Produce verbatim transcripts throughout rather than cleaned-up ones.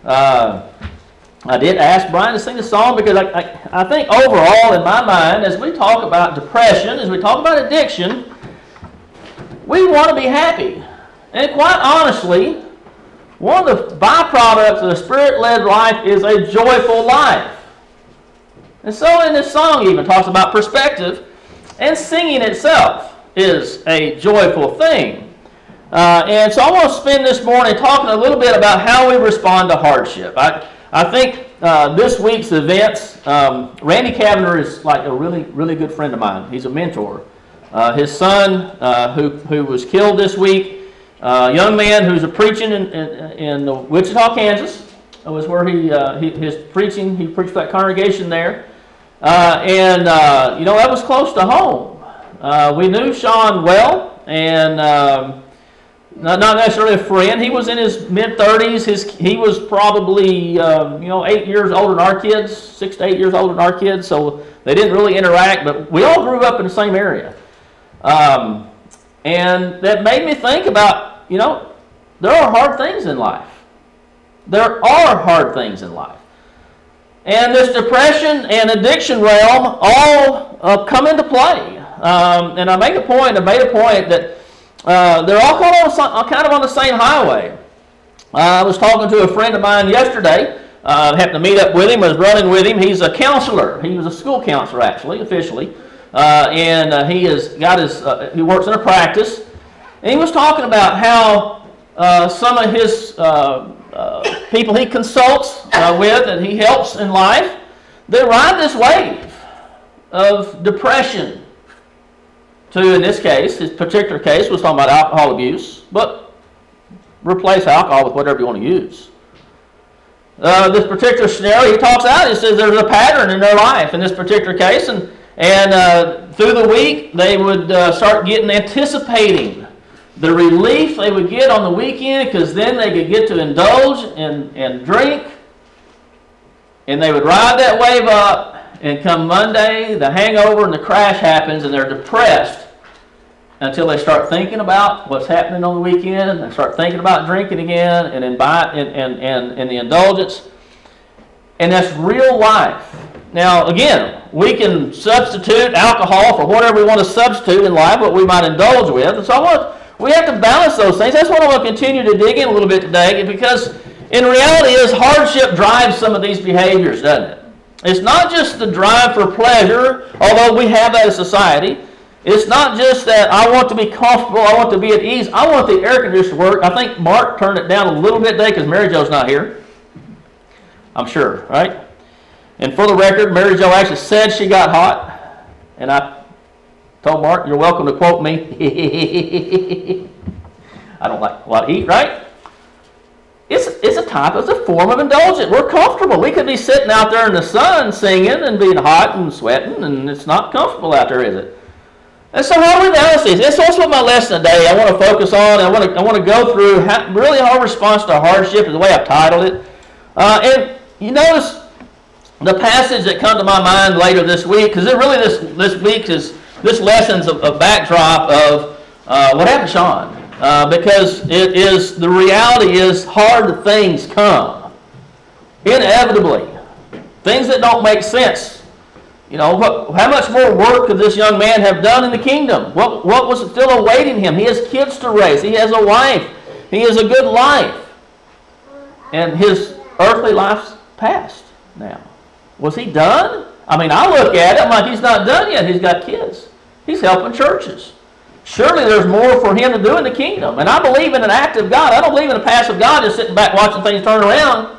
Uh, I did ask Brian to sing the song because I, I, I think overall in my mind, as we talk about depression, as we talk about addiction, we want to be happy. And quite honestly, one of the byproducts of the Spirit-led life is a joyful life. And so in this song even talks about perspective, and singing itself is a joyful thing. Uh, and so I want to spend this morning talking a little bit about how we respond to hardship. I, I think uh, this week's events, um, Randy Cavender is like a really, really good friend of mine. He's a mentor. Uh, his son, uh, who, who was killed this week, a uh, young man who's a preaching in, in, in Wichita, Kansas, was where he, uh, he his preaching, he preached that congregation there. Uh, and, uh, you know, that was close to home. Uh, we knew Sean well, and um, Not, not necessarily a friend. He was in his mid thirties. His he was probably uh, you know eight years older than our kids, six to eight years older than our kids. So they didn't really interact. But we all grew up in the same area, um, and that made me think about you know there are hard things in life. There are hard things in life, and this depression and addiction realm all uh, come into play. Um, and I make a point. I made a point that. Uh, they're all kind of, on, kind of on the same highway. Uh, I was talking to a friend of mine yesterday. I uh, happened to meet up with him, was running with him. He's a counselor. He was a school counselor, actually, officially. Uh, and uh, he has got his, uh, he works in a practice. And he was talking about how uh, some of his uh, uh, people he consults uh, with and he helps in life, they ride this wave of depression. To, in this case, his particular case was talking about alcohol abuse, but replace alcohol with whatever you want to use. Uh, this particular scenario, he talks out, he says there's a pattern in their life in this particular case, and, and uh, through the week, they would uh, start getting, anticipating the relief they would get on the weekend, because then they could get to indulge and, and drink, and they would ride that wave up, and come Monday, the hangover and the crash happens, and they're depressed until they start thinking about what's happening on the weekend, and they start thinking about drinking again, and invite and, and, and, and the indulgence. And that's real life. Now, again, we can substitute alcohol for whatever we want to substitute in life, what we might indulge with. And so I want, we have to balance those things. That's what I want to continue to dig in a little bit today, because in reality is hardship drives some of these behaviors, doesn't it? It's not just the drive for pleasure, although we have that as society. It's not just that I want to be comfortable, I want to be at ease. I want the air conditioner to work. I think Mark turned it down a little bit today because Mary Jo's not here. I'm sure, right? And for the record, Mary Jo actually said she got hot. And I told Mark, you're welcome to quote me. I don't like a lot to eat, right? It's, it's a type, it's a form of indulgence. We're comfortable. We could be sitting out there in the sun singing and being hot and sweating, and it's not comfortable out there, is it? And so how do we balance these? And so that's what my lesson today I want to focus on. I want to, I want to go through how, really our response to hardship is the way I've titled it. Uh, and you notice the passage that come to my mind later this week, because really this, this week is, this lesson's a, a backdrop of uh, what happened to Sean. Uh, because it is, the reality is hard things come. Inevitably. Things that don't make sense. You know, what, how much more work could this young man have done in the kingdom? What, what was still awaiting him? He has kids to raise. He has a wife. He has a good life. And his earthly life's past now. Was he done? I mean, I look at it, I'm like, he's not done yet. He's got kids. He's helping churches. Surely there's more for him to do in the kingdom. And I believe in an active God. I don't believe in a passive God just sitting back watching things turn around.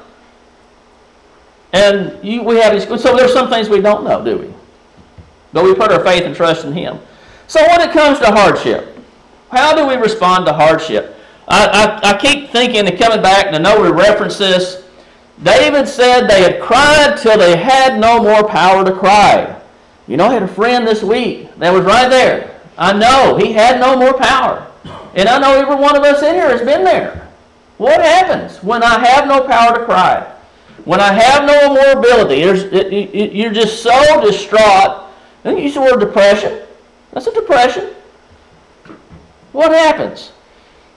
And you, we have these, so there's some things we don't know, do we? But we put our faith and trust in him. So when it comes to hardship, how do we respond to hardship? I, I, I keep thinking and coming back, and I know we reference this. David said they had cried till they had no more power to cry. You know, I had a friend this week that was right there. I know he had no more power. And I know every one of us in here has been there. What happens when I have no power to cry? When I have no more ability, there's, it, it, you're just so distraught. And you use the word depression. That's a depression. What happens?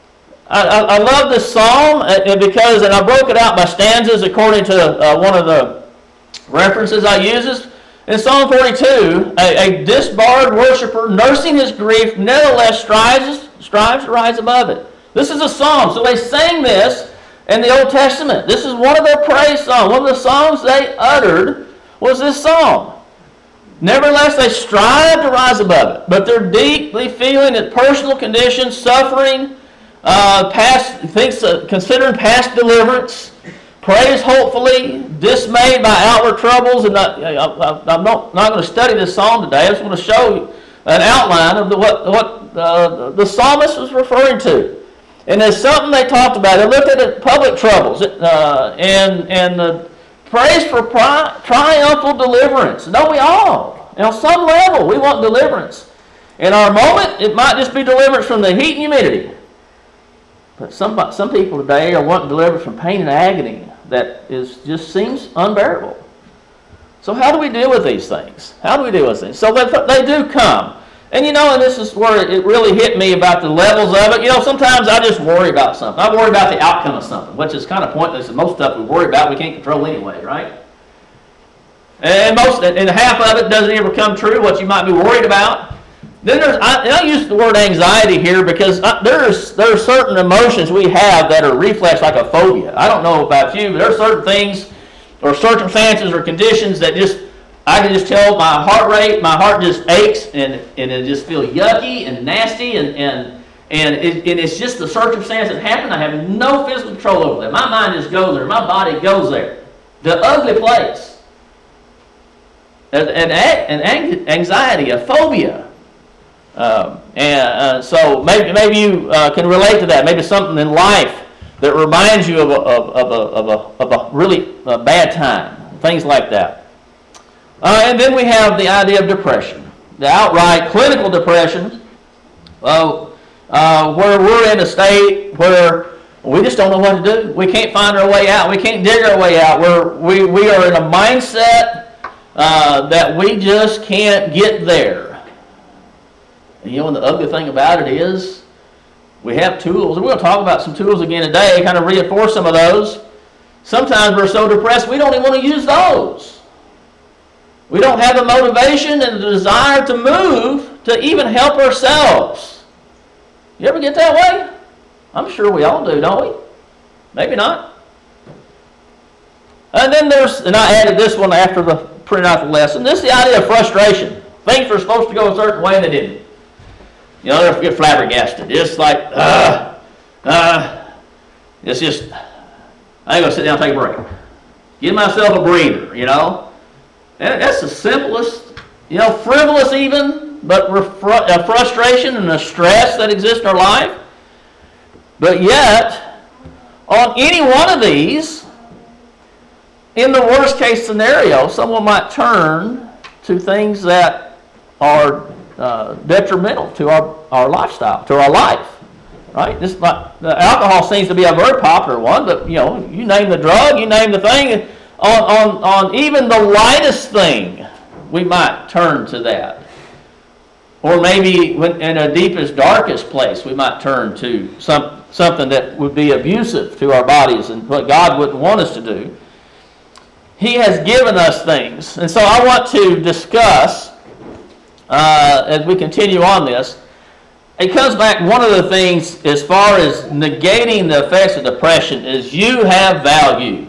I, I, I love this psalm because, and I broke it out by stanzas according to uh, one of the references I uses. In Psalm forty-two, a, a disbarred worshiper nursing his grief nevertheless strives, strives to rise above it. This is a psalm. So they sang this in the Old Testament. This is one of their praise songs. One of the songs they uttered was this psalm. Nevertheless, they strive to rise above it, but they're deeply feeling that personal conditions, suffering, uh, past, thinks, uh, considering past deliverance, prays hopefully, dismayed by outward troubles. And not, I, I, I'm not, not going to study this psalm today. I just want to show you an outline of the, what, what uh, the psalmist was referring to. And there's something they talked about. They looked at it, public troubles uh, and and the praise for pri- triumphal deliverance. Don't we all? And on some level, we want deliverance. In our moment, it might just be deliverance from the heat and humidity. But some some people today are wanting deliverance from pain and agony that is just seems unbearable. So how do we deal with these things? How do we deal with things? So they, they do come. And you know, and this is where it really hit me about the levels of it. You know, sometimes I just worry about something. I worry about the outcome of something, which is kind of pointless. And most stuff we worry about, we can't control anyway, right? And most, and half of it doesn't ever come true, what you might be worried about. Then there's, I, and I use the word anxiety here because I, there's there are certain emotions we have that are reflex, like a phobia. I don't know about you, but there are certain things or circumstances or conditions that just, I can just tell my heart rate, my heart just aches, and, and it just feels yucky and nasty, and and and, it, and it's just the circumstance that happened. I have no physical control over that. My mind just goes there. My body goes there. The ugly place. An, an, an anxiety, a phobia. Um, and uh, so maybe, maybe you uh, can relate to that. Maybe something in life that reminds you of a, of, of a, of a, of a really uh, bad time. Things like that. Uh, and then we have the idea of depression, the outright clinical depression, uh, uh, where we're in a state where we just don't know what to do. We can't find our way out. We can't dig our way out. We're, we, we are in a mindset uh, that we just can't get there. And you know, and the ugly thing about it is we have tools. And we're going to talk about some tools again today, kind of reinforce some of those. Sometimes we're so depressed we don't even want to use those. We don't have the motivation and the desire to move to even help ourselves. You ever get that way? I'm sure we all do, don't we? Maybe not. And then there's, and I added this one after the printed out the lesson. This is the idea of frustration. Things were supposed to go a certain way and they didn't. You know, they get flabbergasted. It's like, uh, uh, it's just, I ain't going to sit down and take a break. Give myself a breather, you know. And that's the simplest, you know, frivolous even, but a frustration and the stress that exists in our life. But yet, on any one of these, in the worst case scenario, someone might turn to things that are uh, detrimental to our, our lifestyle, to our life. Right? This, like, the alcohol seems to be a very popular one, but you know, you name the drug, you name the thing. On, on, on even the lightest thing, we might turn to that. Or maybe when, in a deepest, darkest place, we might turn to some, something that would be abusive to our bodies and what God wouldn't want us to do. He has given us things. And so I want to discuss, uh, as we continue on this, it comes back, one of the things as far as negating the effects of depression is you have value.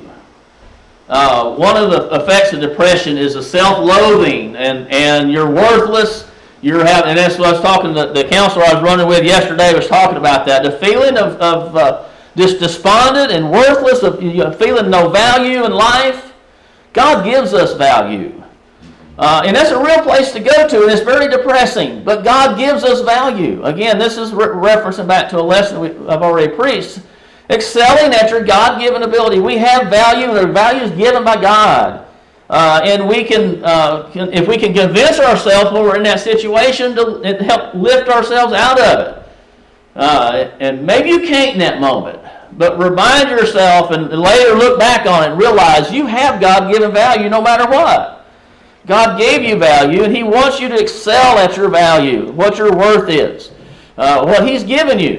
Uh, one of the effects of depression is a self-loathing, and, and you're worthless. You're having, and that's what I was talking to the counselor I was running with yesterday was talking about that. The feeling of, of uh, just despondent and worthless, of you know, feeling no value in life. God gives us value. Uh, and that's a real place to go to, and it's very depressing. But God gives us value. Again, this is re- referencing back to a lesson we, I've already preached. Excelling at your God-given ability. We have value, and our value is given by God. Uh, and we can, uh, can, if we can convince ourselves when we're in that situation, to help lift ourselves out of it. Uh, and maybe you can't in that moment, but remind yourself and later look back on it and realize you have God-given value no matter what. God gave you value, and He wants you to excel at your value, what your worth is, uh, what He's given you.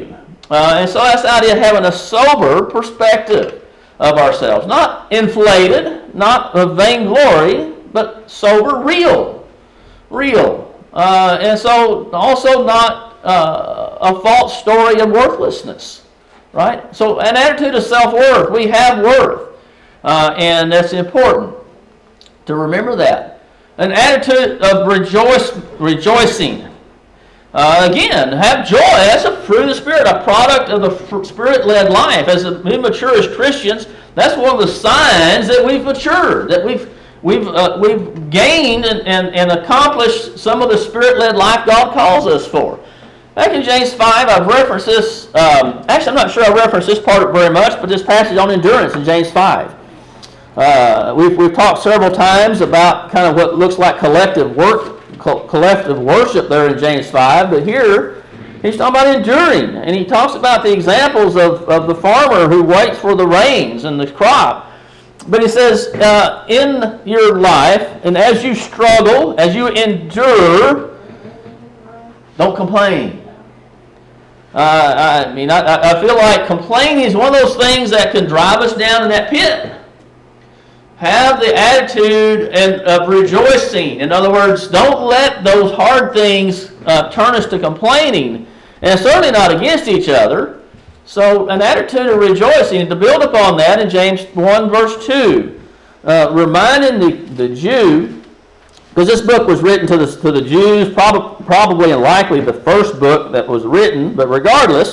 Uh, and so that's the idea of having a sober perspective of ourselves. Not inflated, not of vainglory, but sober, real. Real. Uh, and so also not uh, a false story of worthlessness. Right? So an attitude of self-worth. We have worth. Uh, and that's important to remember that. An attitude of rejoice, rejoicing. Uh, again, have joy. That's a fruit of the Spirit, a product of the Spirit-led life. As we mature as Christians, that's one of the signs that we've matured, that we've we've uh, we've gained and, and, and accomplished some of the Spirit-led life God calls us for. Back in James five, I've referenced this. Um, actually, I'm not sure I referenced this part very much, but this passage on endurance in James five. Uh, we've we've talked several times about kind of what looks like collective work. collective worship there in James five, but here he's talking about enduring, and he talks about the examples of, of the farmer who waits for the rains and the crop. But he says, uh, in your life, and as you struggle, as you endure, don't complain. Uh, I mean, I, I feel like complaining is one of those things that can drive us down in that pit. Have the attitude and of rejoicing. In other words, don't let those hard things uh, turn us to complaining, and certainly not against each other. So an attitude of rejoicing, and to build upon that in James one verse two, uh, reminding the, the Jew, because this book was written to the, to the Jews, prob- probably and likely the first book that was written, but regardless,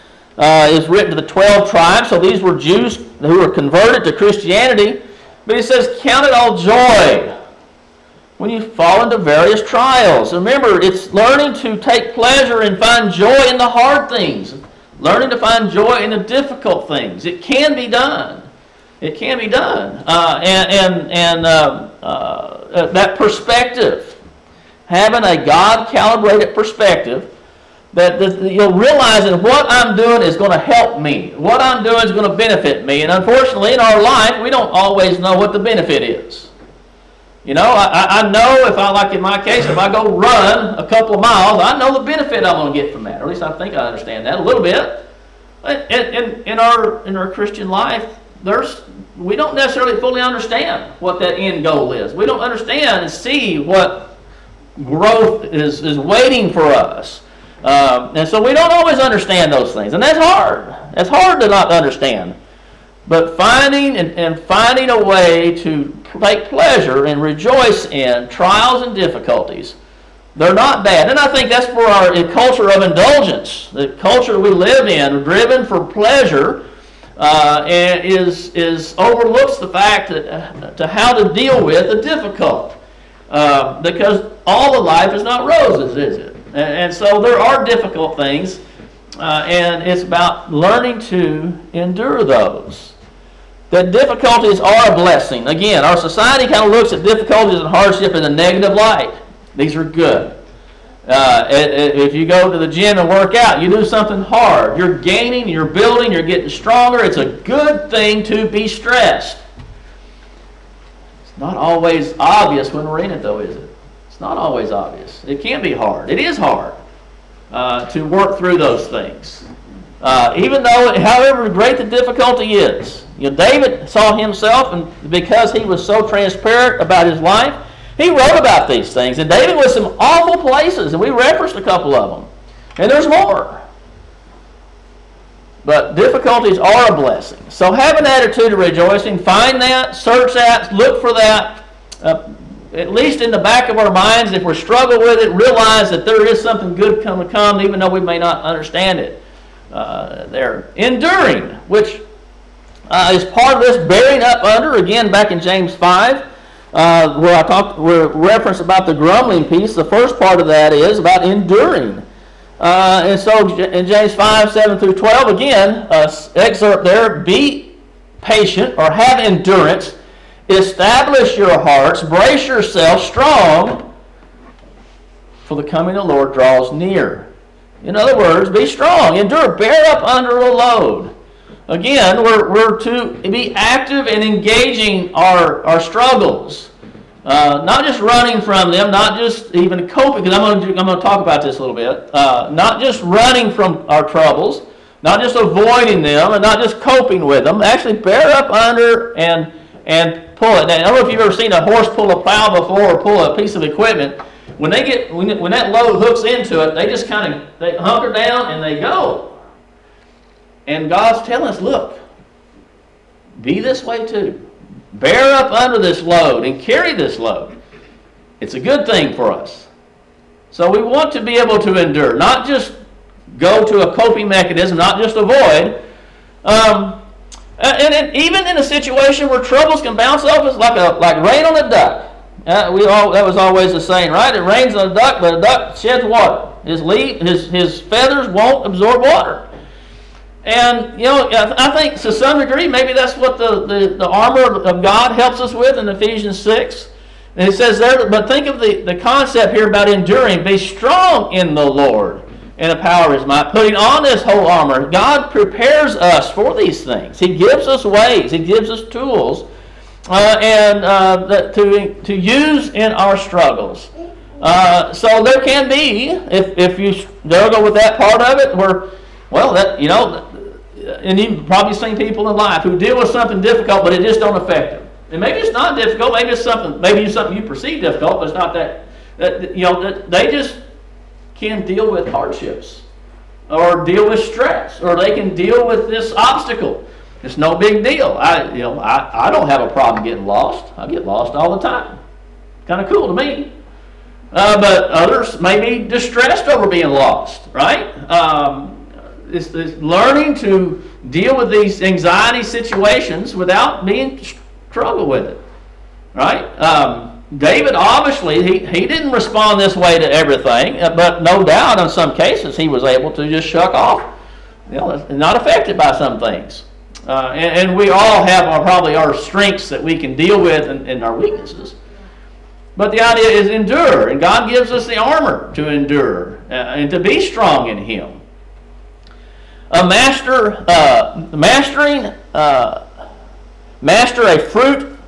uh, is written to the twelve tribes. So these were Jews who were converted to Christianity. But he says, count it all joy when you fall into various trials. Remember, it's learning to take pleasure and find joy in the hard things. Learning to find joy in the difficult things. It can be done. It can be done. Uh, and and, and uh, uh, that perspective, having a God-calibrated perspective, that you'll realize that what I'm doing is going to help me. What I'm doing is going to benefit me. And unfortunately, in our life, we don't always know what the benefit is. You know, I, I know if I, like in my case, if I go run a couple of miles, I know the benefit I'm going to get from that. Or at least I think I understand that a little bit. In, in, in, our, in our Christian life, there's we don't necessarily fully understand what that end goal is. We don't understand and see what growth is, is waiting for us. Um, and so we don't always understand those things, and that's hard. It's hard to not understand. But finding and, and finding a way to take pleasure and rejoice in trials and difficulties, they're not bad. And I think that's for our culture of indulgence, the culture we live in, driven for pleasure, uh, and is is overlooks the fact that uh, to how to deal with the difficult, uh, because all of life is not roses, is it? And so there are difficult things, uh, and it's about learning to endure those. That difficulties are a blessing. Again, our society kind of looks at difficulties and hardship in a negative light. These are good. Uh, if you go to the gym and work out, you do something hard. You're gaining, you're building, you're getting stronger. It's a good thing to be stressed. It's not always obvious when we're in it, though, is it? It's not always obvious. It can be hard. It is hard uh, to work through those things. Uh, even though, however great the difficulty is. You know, David saw himself, and because he was so transparent about his life, he wrote about these things. And David was some awful places, and we referenced a couple of them. And there's more. But difficulties are a blessing. So have an attitude of rejoicing. Find that, search that, look for that. Uh, At least in the back of our minds, if we're struggling with it, realize that there is something good come to come, even though we may not understand it. Uh, they're enduring, which uh, is part of this bearing up under. Again, back in James five, uh, where I talked, where reference about the grumbling piece. The first part of that is about enduring. Uh, and so in James five, seven through twelve, again, uh, excerpt there: be patient or have endurance. Establish your hearts, brace yourself strong, for the coming of the Lord draws near. In other words, be strong, endure, bear up under a load. Again, we're, we're to be active in engaging our, our struggles. Uh, not just running from them, not just even coping, because I'm going to I'm going to talk about this a little bit. Uh, not just running from our troubles, not just avoiding them and not just coping with them. Actually bear up under and and pull it. Now, I don't know if you've ever seen a horse pull a plow before or pull a piece of equipment. When they get when, when that load hooks into it, they just kind of they hunker down and they go. And God's telling us, look, be this way too. Bear up under this load and carry this load. It's a good thing for us. So we want to be able to endure, not just go to a coping mechanism, not just avoid. Um, and, and even in a situation where troubles can bounce off us like a like rain on a duck. Uh, we all that was always the saying, right? It rains on a duck, but a duck sheds water. His leaf, his his feathers won't absorb water. And, you know, I think to some degree, maybe that's what the, the, the armor of God helps us with in Ephesians six. And it says there, but think of the, the concept here about enduring. Be strong in the Lord and the power of His might. Putting on this whole armor, God prepares us for these things. He gives us ways. He gives us tools uh, and uh, that to, to use in our struggles. Uh, so there can be, if, if you struggle with that part of it, where, well, that, you know, and you've probably seen people in life who deal with something difficult, but it just don't affect them. And maybe it's not difficult. Maybe it's something. Maybe it's something you perceive difficult, but it's not that. That you know, that they just can deal with hardships, or deal with stress, or they can deal with this obstacle. It's no big deal. I, you know, I, I don't have a problem getting lost. I get lost all the time. Kind of cool to me. Uh, but others may be distressed over being lost, right? Um, It's, it's learning to deal with these anxiety situations without being struggle with it, right? Um, David obviously he, he didn't respond this way to everything, but no doubt in some cases he was able to just shuck off, you know, not affected by some things. Uh, and, and we all have our, probably our strengths that we can deal with and, and our weaknesses. But the idea is endure, and God gives us the armor to endure uh, and to be strong in Him. A master, uh, mastering, uh, master a fruit,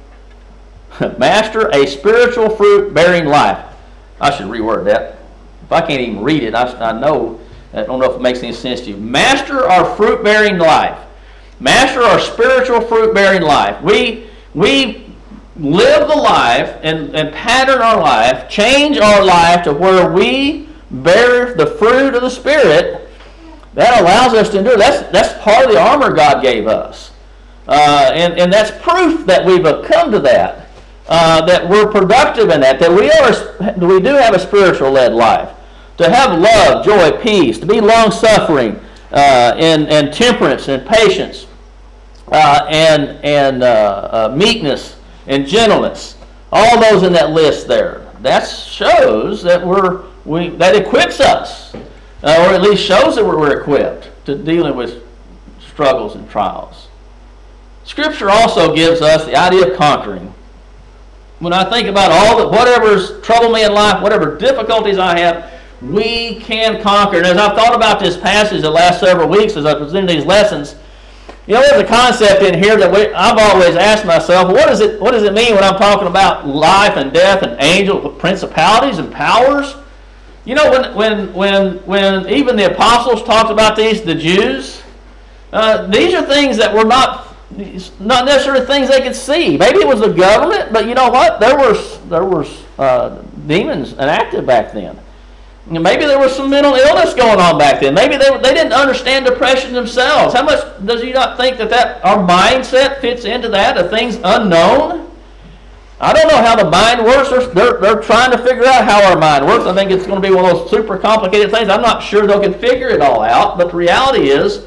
master a spiritual fruit-bearing life. I should reword that. If I can't even read it, I, I know, I don't know if it makes any sense to you. Master our fruit-bearing life. Master our spiritual fruit-bearing life. We, we live the life and, and pattern our life, change our life to where we bear the fruit of the Spirit. That allows us to endure. That's, that's part of the armor God gave us. Uh, and, and that's proof that we've come to that. Uh, that we're productive in that. That we, are, we do have a spiritual-led life. To have love, joy, peace. To be long-suffering uh, and, and temperance and patience. Uh, and and uh, uh, meekness and gentleness. All those in that list there. That shows that, we're, we, that equips us. Uh, or at least shows that we're equipped to dealing with struggles and trials. Scripture also gives us the idea of conquering. When I think about all that, whatever's troubled me in life, whatever difficulties I have, we can conquer. And as I've thought about this passage the last several weeks as I presented these lessons, you know, there's a concept in here that we, I've always asked myself, what does it, what does it mean when I'm talking about life and death and angel principalities and powers? You know, when when when when even the apostles talked about these, the Jews, uh, these are things that were not not necessarily things they could see. Maybe it was the government, but you know what? There was there was uh, demons enacted back then. Maybe there was some mental illness going on back then. Maybe they they didn't understand depression themselves. How much does you not think that that our mindset fits into that of things unknown? I don't know how the mind works. They're, they're, they're trying to figure out how our mind works. I think it's going to be one of those super complicated things. I'm not sure they can figure it all out, but the reality is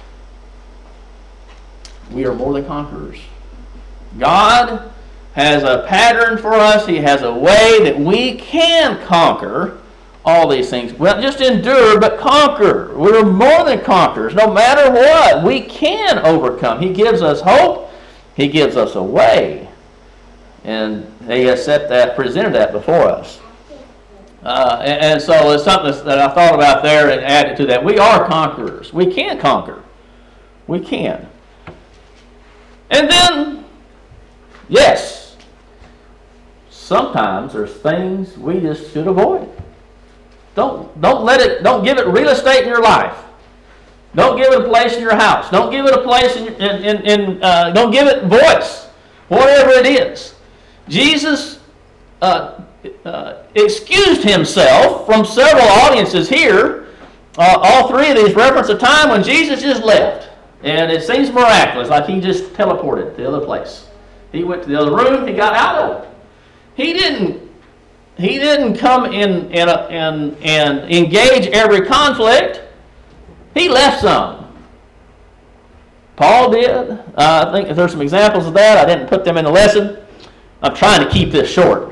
we are more than conquerors. God has a pattern for us. He has a way that we can conquer all these things. Well, just endure, but conquer. We're more than conquerors. No matter what, we can overcome. He gives us hope. He gives us a way. And He has set that, presented that before us. Uh, and, and so it's something that I thought about there and added to that. We are conquerors. We can conquer. We can. And then, yes, sometimes there's things we just should avoid. Don't, don't let it, don't give it real estate in your life. Don't give it a place in your house. Don't give it a place in, in, in, in uh, don't give it voice, whatever it is. Jesus uh, uh, excused himself from several audiences here. Uh, all three of these reference a time when Jesus just left. And it seems miraculous, like he just teleported to the other place. He went to the other room, he got out of it. He didn't, he didn't come in and, and, and engage every conflict. He left some. Paul did. Uh, I think there's some examples of that. I didn't put them in the lesson. I'm trying to keep this short.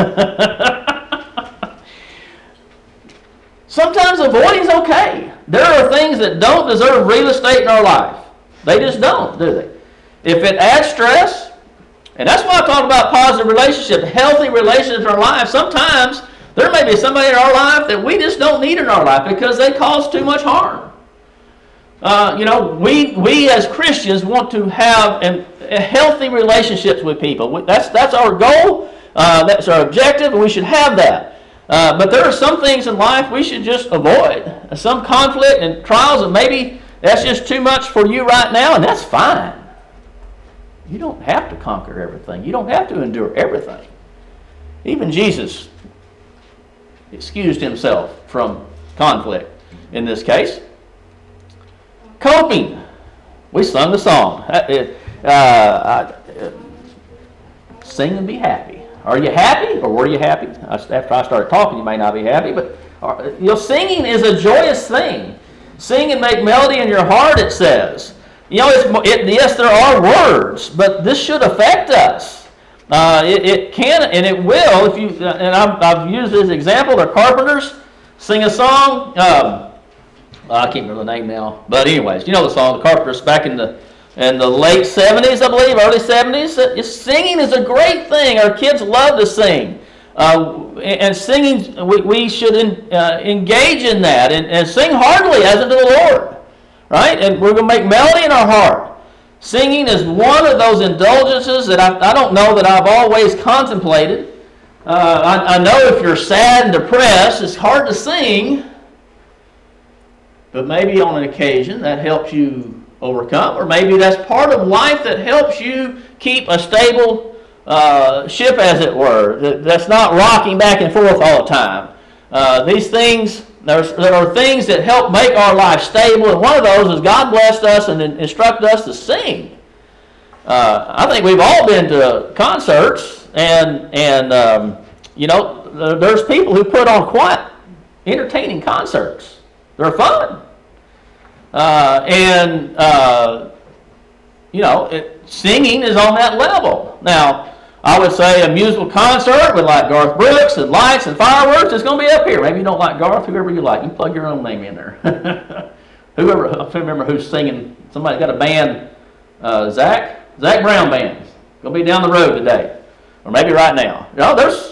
Sometimes avoiding is okay. There are things that don't deserve real estate in our life. They just don't, do they? If it adds stress, and that's why I talk about positive relationships, healthy relationships in our life. Sometimes there may be somebody in our life that we just don't need in our life because they cause too much harm. Uh, you know, we we as Christians want to have an, a healthy relationships with people. That's that's our goal. Uh, that's our objective, and we should have that. Uh, but there are some things in life we should just avoid. Some conflict and trials, and maybe that's just too much for you right now, and that's fine. You don't have to conquer everything. You don't have to endure everything. Even Jesus excused himself from conflict in this case. Coping. We sung the song. Uh, uh, sing and be happy. Are you happy, or were you happy? After I started talking, you may not be happy, but you know, singing is a joyous thing. Sing and make melody in your heart, it says. You know, it's, it, yes, there are words, but this should affect us. Uh, it, it can and it will. If you and I've, I've used this example. The Carpenters sing a song. Um, I can't remember the name now, but anyways, you know the song. The Carpenters back in the in the late seventies, I believe, early seventies. Singing is a great thing. Our kids love to sing. Uh, and singing, we, we should in, uh, engage in that and, and sing heartily as unto the Lord. Right? And we're going to make melody in our heart. Singing is one of those indulgences that I, I don't know that I've always contemplated. Uh, I, I know if you're sad and depressed, it's hard to sing. But maybe on an occasion that helps you overcome, or maybe that's part of life that helps you keep a stable uh, ship, as it were, that's not rocking back and forth all the time. Uh, these things, there's, there are things that help make our life stable, and one of those is God blessed us and instructed us to sing. Uh, I think we've all been to concerts, and and um, you know, there's people who put on quite entertaining concerts. They're fun. Uh, and, uh, you know, it, singing is on that level. Now, I would say a musical concert with like Garth Brooks and lights and fireworks is going to be up here. Maybe you don't like Garth, whoever you like. You plug your own name in there. Whoever, I can't remember who's singing. Somebody got a band, uh, Zach, Zach Brown Band. Going to be down the road today. Or maybe right now. You know, there's,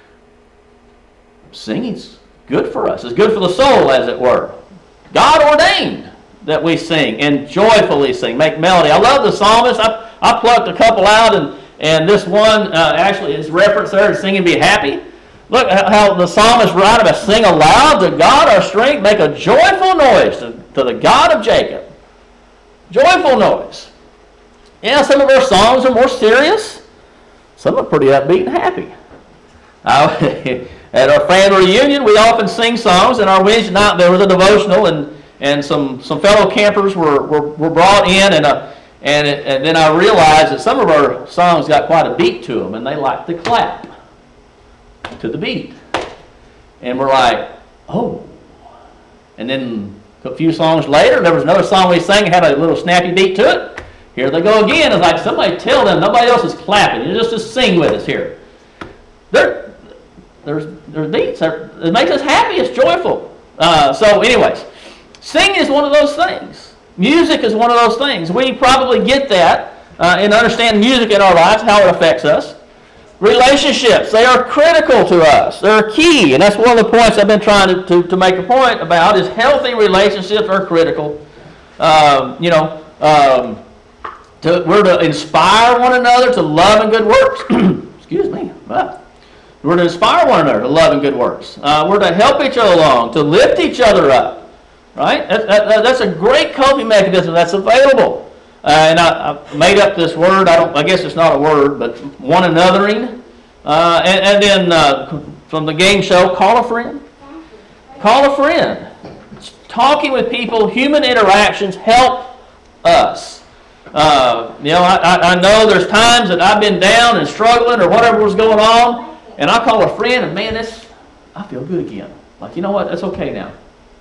singing's good for us. It's good for the soul, as it were. God ordained that we sing and joyfully sing, make melody. I love the psalmist. I, I plucked a couple out, and, and this one uh, actually is referenced there to sing and be happy. Look how the psalmist writes about sing aloud to God our strength, make a joyful noise to, to the God of Jacob. Joyful noise. Yeah, some of our songs are more serious. Some are pretty upbeat and happy. I, at our family reunion, we often sing songs, and our Wednesday night there was a devotional, and and some, some fellow campers were, were, were brought in, and uh, and, it, and then I realized that some of our songs got quite a beat to them, and they like to clap to the beat. And we're like, oh. And then a few songs later, there was another song we sang that had a little snappy beat to it. Here they go again. It's like, somebody tell them nobody else is clapping. You just, just sing with us here. There, there's, there's beats. It makes us happy. It's joyful. Uh, so anyways, singing is one of those things. Music is one of those things. We probably get that uh, and understand music in our lives, how it affects us. Relationships, they are critical to us. They're key, and that's one of the points I've been trying to, to, to make a point about, is healthy relationships are critical. Um, you know, um, to, we're to inspire one another to love and good works. Excuse me. Wow. We're to inspire one another to love and good works. Uh, we're to help each other along, to lift each other up. right? That, that, that's a great coping mechanism that's available. Uh, and I, I made up this word. I don't. I guess it's not a word, but one anothering. Uh, and, and then uh, from the game show, call a friend. Call a friend. Talking with people, human interactions help us. Uh, you know, I, I know there's times that I've been down and struggling or whatever was going on, and I call a friend, and man, this I feel good again. Like, you know what? That's okay now.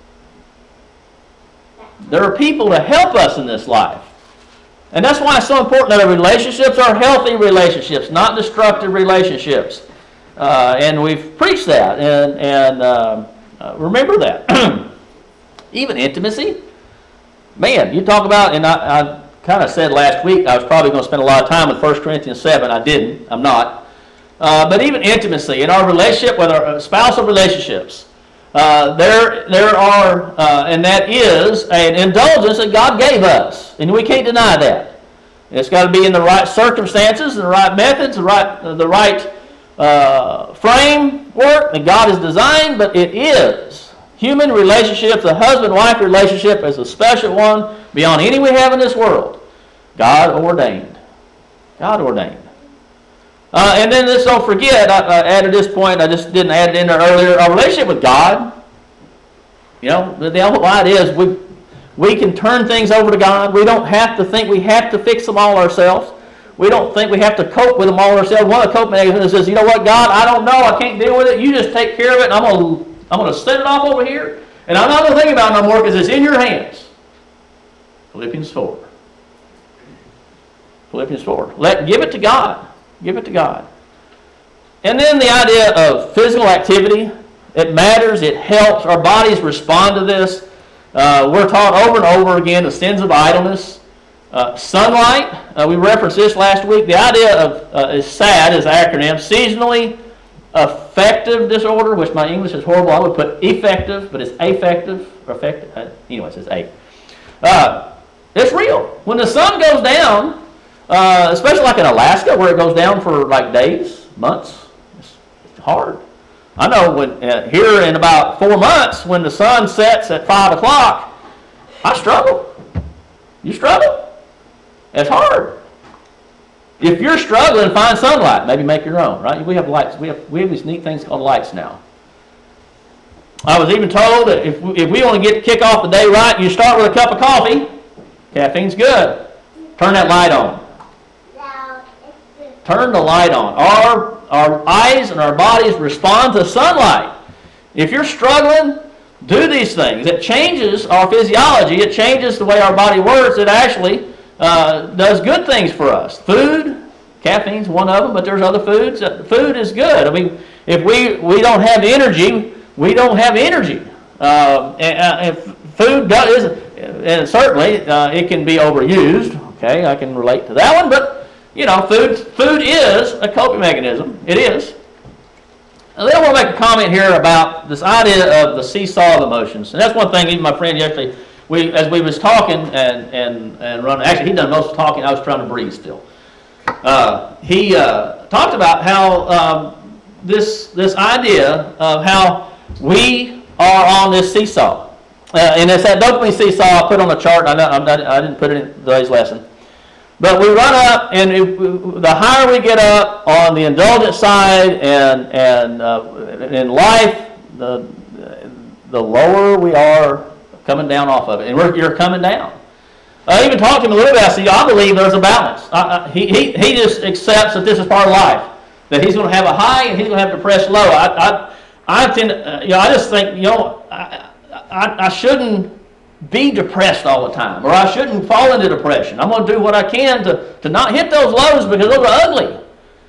There are people to help us in this life. And that's why it's so important that our relationships are healthy relationships, not destructive relationships. Uh, and we've preached that, and, and uh, uh, remember that. Even intimacy. Man, you talk about, and I, I kind of said last week I was probably going to spend a lot of time with First Corinthians seven. I didn't. I'm not. Uh, but even intimacy in our relationship with our spousal relationships. Uh, there, there are, uh, and that is an indulgence that God gave us, and we can't deny that. It's got to be in the right circumstances, the right methods, the right, uh, the right uh, framework that God has designed. But it is human relationships. The husband-wife relationship is a special one beyond any we have in this world. God ordained. God ordained. Uh, and then this, don't forget, I, I added this point, I just didn't add it in there earlier, our relationship with God. You know, the, the why it is, we, we can turn things over to God. We don't have to think we have to fix them all ourselves. We don't think we have to cope with them all ourselves. One of the coping mechanisms says, you know what, God, I don't know, I can't deal with it. You just take care of it, and I'm going to I'm going to send it off over here, and I'm not going to think about it no more because it's in your hands. Philippians four. Philippians four. Let, give it to God. Give it to God. And then the idea of physical activity. It matters. It helps. Our bodies respond to this. Uh, we're taught over and over again the sins of idleness. Uh, sunlight. Uh, we referenced this last week. The idea of uh, is SAD is acronym. Seasonally affective disorder, which my English is horrible. I would put effective, but it's affective. Or effective. Uh, anyways, it's A. Uh, it's real. When the sun goes down, Uh, especially like in Alaska where it goes down for like days, months. It's, it's hard. I know when uh, here in about four months when the sun sets at five o'clock, I struggle. You struggle? It's hard. If you're struggling, find sunlight. Maybe make your own, right? We have lights. We have, we have these neat things called lights now. I was even told that if, if we want to get to kick off the day right, you start with a cup of coffee. Caffeine's good. Turn that light on. Turn the light on. Our, our eyes and our bodies respond to sunlight. If you're struggling, do these things. It changes our physiology. It changes the way our body works. It actually uh, does good things for us. Food, caffeine's one of them, but there's other foods. Food is good. I mean, if we, we don't have energy, we don't have energy. Uh, and, and food does, and certainly uh, it can be overused. Okay, I can relate to that one, but you know, food food is a coping mechanism. It is. And then I want to make a comment here about this idea of the seesaw of emotions. And that's one thing, even my friend yesterday, we, as we was talking and, and, and running, actually he done most of the talking, I was trying to breathe still. Uh, he uh, talked about how um, this, this idea of how we are on this seesaw. Uh, and it's that dopamine seesaw I put on the chart. I, know, I, I didn't put it in today's lesson. But we run up, and it, the higher we get up on the indulgent side and and uh, in life, the the lower we are coming down off of it, and we're, you're coming down. I even talked to him a little bit. I said, I believe there's a balance. I, I, he, he he just accepts that this is part of life, that he's going to have a high and he's going to have a depressed low. I I I tend to, uh, you know, I just think, you know, I I, I shouldn't be depressed all the time, or I shouldn't fall into depression. I'm going to do what I can to, to not hit those lows because those are ugly.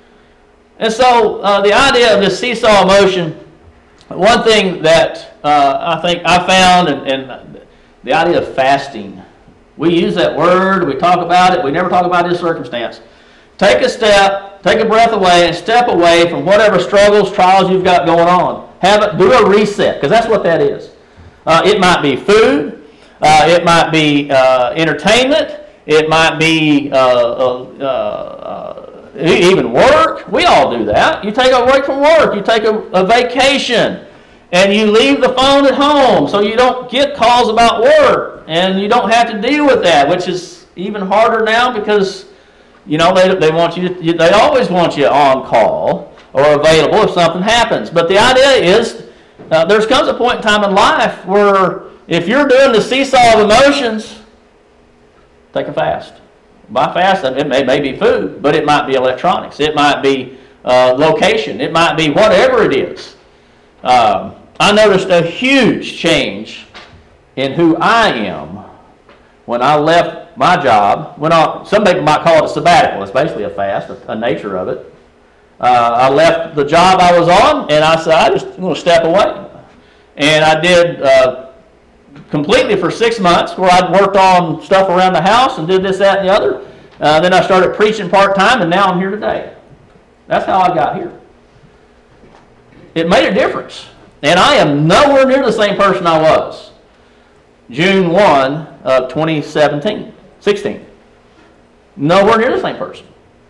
And so uh, the idea of this seesaw emotion, one thing that uh, I think I found, and, and the idea of fasting, we use that word, we talk about it, we never talk about this circumstance. Take a step, take a breath away, and step away from whatever struggles, trials you've got going on. Have it, do a reset, because that's what that is. Uh, it might be food. Uh, it might be uh, entertainment. It might be uh, uh, uh, even work. We all do that. You take a break from work. You take a, a vacation. and you leave the phone at home so you don't get calls about work, and you don't have to deal with that, which is even harder now because, you know, they, they want you, to, they always want you on call or available if something happens. But the idea is, uh, there comes a point in time in life where if you're doing the seesaw of emotions, take a fast. By fast, it may, may be food, but it might be electronics. It might be uh, location. It might be whatever it is. Um, I noticed a huge change in who I am when I left my job. When I, some people might call it a sabbatical. It's basically a fast, a, a nature of it. Uh, I left the job I was on, and I said, I just I'm going to step away. And I did uh, completely for six months where I'd worked on stuff around the house and did this, that, and the other. Uh, then I started preaching part-time, and now I'm here today. That's how I got here. It made a difference. And I am nowhere near the same person I was June first of twenty seventeen, sixteen. Nowhere near the same person.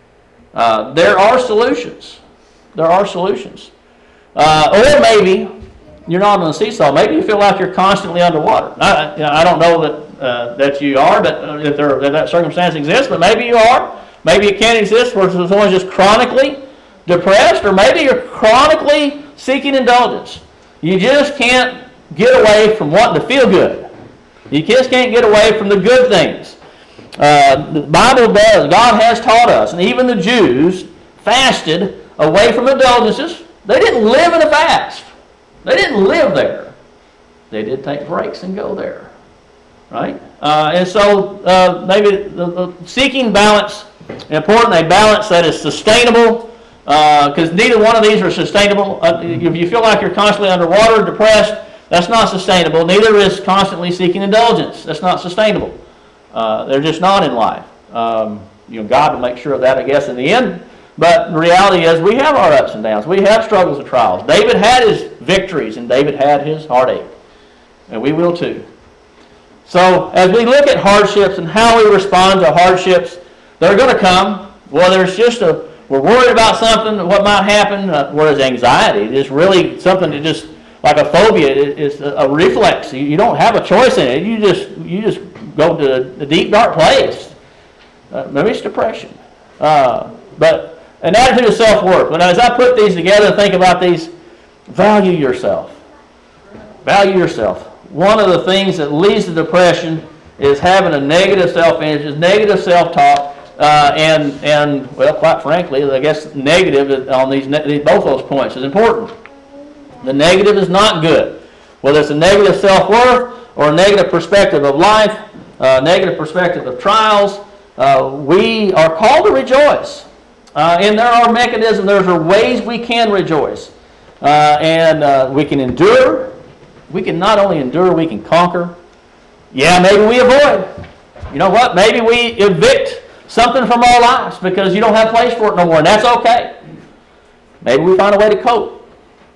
Uh, there are solutions. There are solutions. Uh, or maybe you're not on the seesaw. Maybe you feel like you're constantly underwater. I, I don't know that uh, that you are, but if, there, if that circumstance exists, but maybe you are. Maybe it can't exist where someone's just chronically depressed, or maybe you're chronically seeking indulgence. You just can't get away from wanting to feel good. You just can't get away from the good things. Uh, the Bible does. God has taught us, and even the Jews fasted away from indulgences. They didn't live in a fast. They didn't live there. They did take breaks and go there, right? Uh, and so uh, maybe the, the seeking balance, important, a balance that is sustainable, because uh, neither one of these are sustainable. Uh, if you feel like you're constantly underwater, depressed, that's not sustainable. Neither is constantly seeking indulgence. That's not sustainable. Uh, they're just not in life. Um, you know, God will make sure of that, I guess, in the end. But the reality is we have our ups and downs. We have struggles and trials. David had his victories, and David had his heartache. And we will too. So as we look at hardships and how we respond to hardships, they're going to come. Whether it's just a, we're worried about something, what might happen, uh, whereas anxiety is really something that just, like a phobia, it, it's a, a reflex. You, you don't have a choice in it. You just, you just go to a deep, dark place. Uh, maybe it's depression. Uh, but an attitude of self-worth. When as I put these together and think about these, value yourself. Value yourself. One of the things that leads to depression is having a negative self-image, is negative self-talk, uh, and and well, quite frankly, I guess negative on these both those points is important. The negative is not good. Whether it's a negative self-worth or a negative perspective of life, a negative perspective of trials, uh, we are called to rejoice. Uh, and there are mechanisms, there are ways we can rejoice. Uh, and uh, we can endure. We can not only endure, we can conquer. Yeah, maybe we avoid. You know what? Maybe we evict something from our lives because you don't have place for it no more, and that's okay. Maybe we find a way to cope.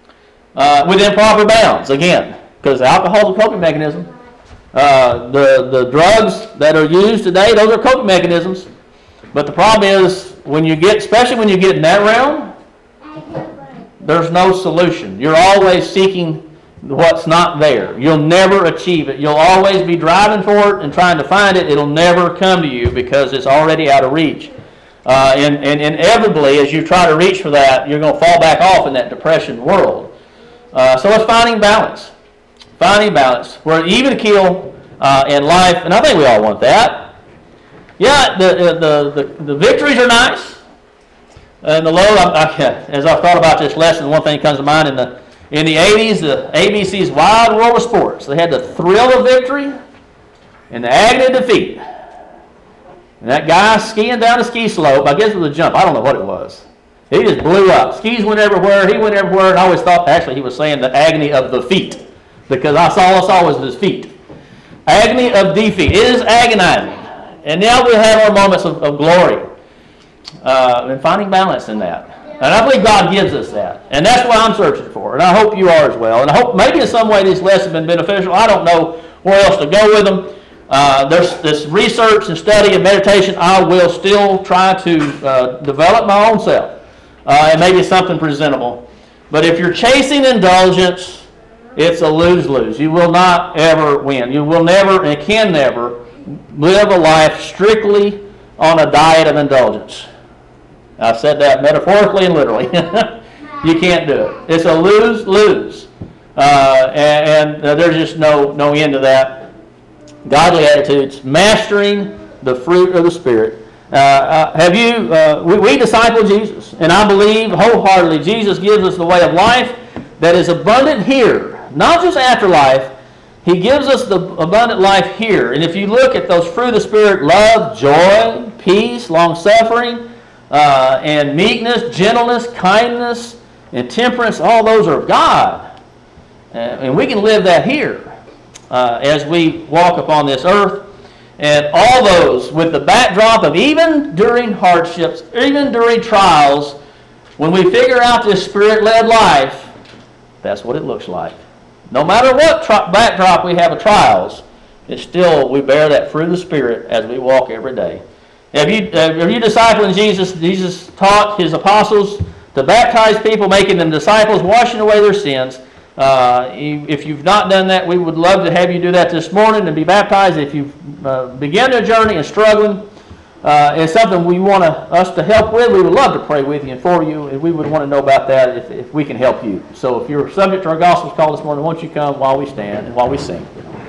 Uh, within proper bounds, again, because alcohol is a coping mechanism. Uh, the, the drugs that are used today, those are coping mechanisms. But the problem is, when you get, especially when you get in that realm, there's no solution. You're always seeking what's not there. You'll never achieve it. You'll always be driving for it and trying to find it. It'll never come to you because it's already out of reach. Uh, and, and inevitably, as you try to reach for that, you're going to fall back off in that depression world. Uh, so it's finding balance. Finding balance. We're even keel uh, in life, and I think we all want that. Yeah, the, the, the, the victories are nice. And the low, I, I, as I've thought about this lesson, one thing that comes to mind in the in the eighties, the A B C's Wide World of Sports. They had the thrill of victory and the agony of defeat. And that guy skiing down a ski slope, I guess it was a jump, I don't know what it was. He just blew up. Skis went everywhere, he went everywhere, and I always thought, actually, he was saying the agony of the feet, because I saw, all I saw was his feet. Agony of defeat. It is agonizing. And now we have our moments of, of glory. Uh, and finding balance in that. And I believe God gives us that. And that's what I'm searching for. And I hope you are as well. And I hope maybe in some way these lessons have been beneficial. I don't know where else to go with them. Uh, there's this research and study and meditation I will still try to uh, develop my own self. Uh, and maybe something presentable. But if you're chasing indulgence, It's a lose-lose. You will not ever win. You will never and can never live a life strictly on a diet of indulgence. I said that metaphorically and literally. You can't do it. It's a lose-lose. Uh, and and uh, there's just no, no end to that. Godly attitudes, mastering the fruit of the Spirit. Uh, uh, have you, uh, we, we disciple Jesus, and I believe wholeheartedly Jesus gives us the way of life that is abundant here, not just afterlife. He gives us the abundant life here. And if you look at those fruit of the Spirit, love, joy, peace, long-suffering, uh, and meekness, gentleness, kindness, and temperance, all those are of God. Uh, and we can live that here uh, as we walk upon this earth. And all those with the backdrop of even during hardships, even during trials, when we figure out this Spirit-led life, that's what it looks like. No matter what tri- backdrop we have of trials, it's still, we bear that fruit of the Spirit as we walk every day. Have you, have you discipling Jesus? Jesus taught his apostles to baptize people, making them disciples, washing away their sins. Uh, if you've not done that, we would love to have you do that this morning and be baptized. If you've uh, begun a journey and struggling, uh, it's something we want to, us to help with. We would love to pray with you and for you, and we would want to know about that if, if we can help you. So if you're subject to our gospel call this morning, won't you come while we stand and while we sing.